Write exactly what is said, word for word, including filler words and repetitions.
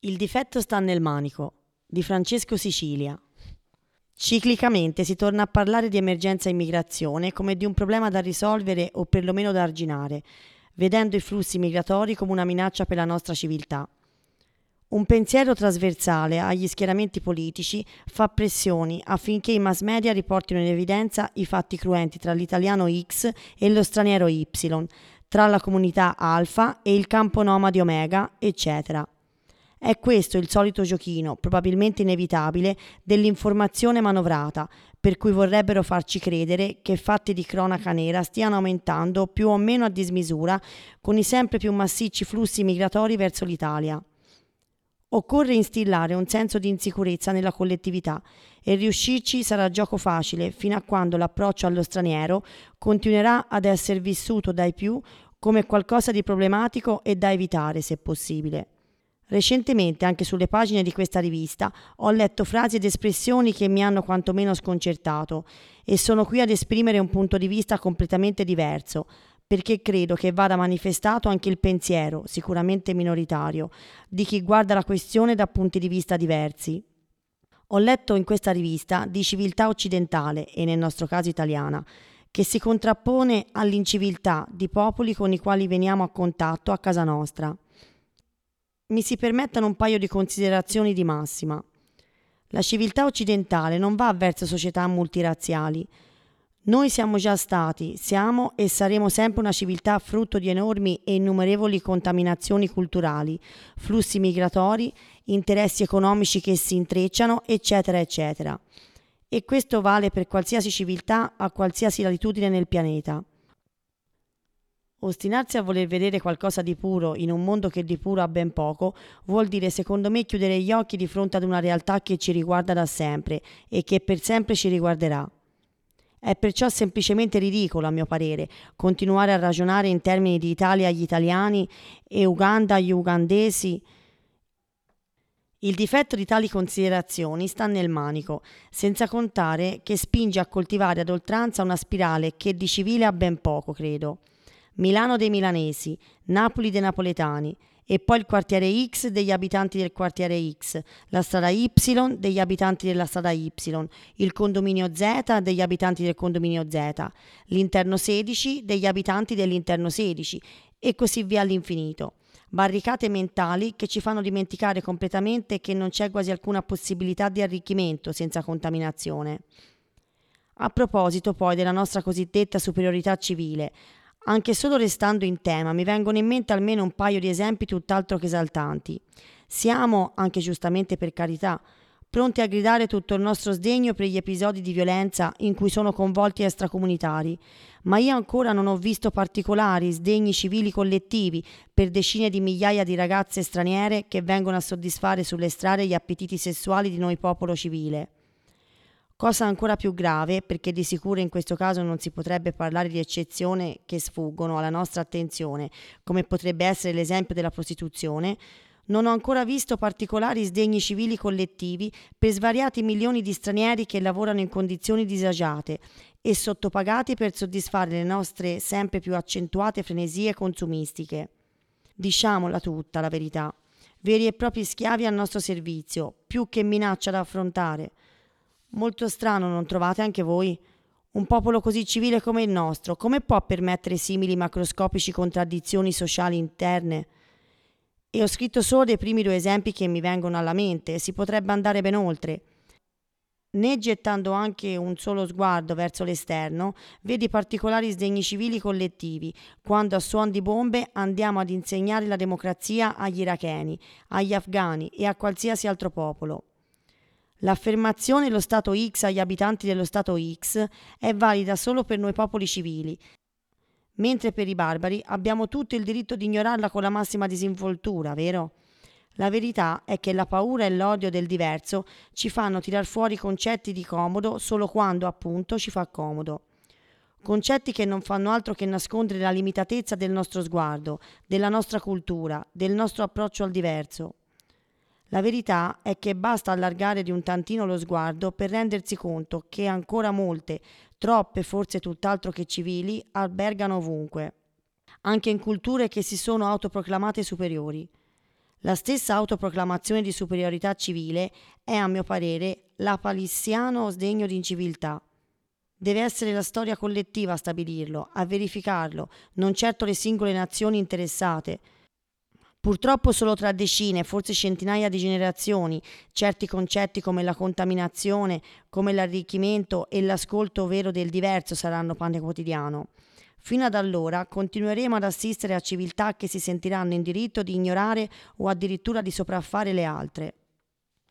Il difetto sta nel manico, di Francesco Sicilia. Ciclicamente si torna a parlare di emergenza immigrazione come di un problema da risolvere o perlomeno da arginare, vedendo i flussi migratori come una minaccia per la nostra civiltà. Un pensiero trasversale agli schieramenti politici fa pressioni affinché i mass media riportino in evidenza i fatti cruenti tra l'italiano X e lo straniero Y, tra la comunità Alfa e il campo nomadi Omega, eccetera. È questo il solito giochino, probabilmente inevitabile, dell'informazione manovrata, per cui vorrebbero farci credere che fatti di cronaca nera stiano aumentando più o meno a dismisura con i sempre più massicci flussi migratori verso l'Italia. Occorre instillare un senso di insicurezza nella collettività e riuscirci sarà gioco facile fino a quando l'approccio allo straniero continuerà ad essere vissuto dai più come qualcosa di problematico e da evitare se possibile. Recentemente, anche sulle pagine di questa rivista, ho letto frasi ed espressioni che mi hanno quantomeno sconcertato e sono qui ad esprimere un punto di vista completamente diverso, perché credo che vada manifestato anche il pensiero, sicuramente minoritario, di chi guarda la questione da punti di vista diversi. Ho letto in questa rivista di civiltà occidentale, e nel nostro caso italiana, che si contrappone all'inciviltà di popoli con i quali veniamo a contatto a casa nostra. Mi si permettano un paio di considerazioni di massima. La civiltà occidentale non va verso società multirazziali. Noi siamo già stati, siamo e saremo sempre una civiltà frutto di enormi e innumerevoli contaminazioni culturali, flussi migratori, interessi economici che si intrecciano, eccetera, eccetera. E questo vale per qualsiasi civiltà a qualsiasi latitudine nel pianeta. Ostinarsi a voler vedere qualcosa di puro in un mondo che di puro ha ben poco vuol dire secondo me chiudere gli occhi di fronte ad una realtà che ci riguarda da sempre e che per sempre ci riguarderà. È perciò semplicemente ridicolo, a mio parere, continuare a ragionare in termini di Italia agli italiani e Uganda agli ugandesi. Il difetto di tali considerazioni sta nel manico, senza contare che spinge a coltivare ad oltranza una spirale che di civile ha ben poco, credo. Milano dei milanesi, Napoli dei napoletani e poi il quartiere X degli abitanti del quartiere X, la strada Y degli abitanti della strada Y, il condominio Z degli abitanti del condominio Z, l'interno sedici degli abitanti dell'interno sedici e così via all'infinito. Barricate mentali che ci fanno dimenticare completamente che non c'è quasi alcuna possibilità di arricchimento senza contaminazione. A proposito poi della nostra cosiddetta superiorità civile, anche solo restando in tema, mi vengono in mente almeno un paio di esempi tutt'altro che esaltanti. Siamo, anche giustamente per carità, pronti a gridare tutto il nostro sdegno per gli episodi di violenza in cui sono coinvolti extracomunitari, ma io ancora non ho visto particolari sdegni civili collettivi per decine di migliaia di ragazze straniere che vengono a soddisfare sulle strade gli appetiti sessuali di noi popolo civile. Cosa ancora più grave, perché di sicuro in questo caso non si potrebbe parlare di eccezione che sfuggono alla nostra attenzione, come potrebbe essere l'esempio della prostituzione, non ho ancora visto particolari sdegni civili collettivi per svariati milioni di stranieri che lavorano in condizioni disagiate e sottopagati per soddisfare le nostre sempre più accentuate frenesie consumistiche. Diciamola tutta la verità, veri e propri schiavi al nostro servizio, più che minaccia da affrontare. Molto strano, non trovate anche voi? Un popolo così civile come il nostro, come può permettere simili macroscopici contraddizioni sociali interne? E ho scritto solo dei primi due esempi che mi vengono alla mente, si potrebbe andare ben oltre. Né gettando anche un solo sguardo verso l'esterno, vedi particolari sdegni civili collettivi, quando a suon di bombe andiamo ad insegnare la democrazia agli iracheni, agli afghani e a qualsiasi altro popolo. L'affermazione lo Stato X agli abitanti dello Stato X è valida solo per noi popoli civili, mentre per i barbari abbiamo tutto il diritto di ignorarla con la massima disinvoltura, vero? La verità è che la paura e l'odio del diverso ci fanno tirar fuori concetti di comodo solo quando, appunto, ci fa comodo. Concetti che non fanno altro che nascondere la limitatezza del nostro sguardo, della nostra cultura, del nostro approccio al diverso. La verità è che basta allargare di un tantino lo sguardo per rendersi conto che ancora molte, troppe forse tutt'altro che civili, albergano ovunque, anche in culture che si sono autoproclamate superiori. La stessa autoproclamazione di superiorità civile è, a mio parere, lapalissiano sdegno di inciviltà. Deve essere la storia collettiva a stabilirlo, a verificarlo, non certo le singole nazioni interessate. Purtroppo solo tra decine, forse centinaia di generazioni, certi concetti come la contaminazione, come l'arricchimento e l'ascolto vero del diverso saranno pane quotidiano. Fino ad allora continueremo ad assistere a civiltà che si sentiranno in diritto di ignorare o addirittura di sopraffare le altre.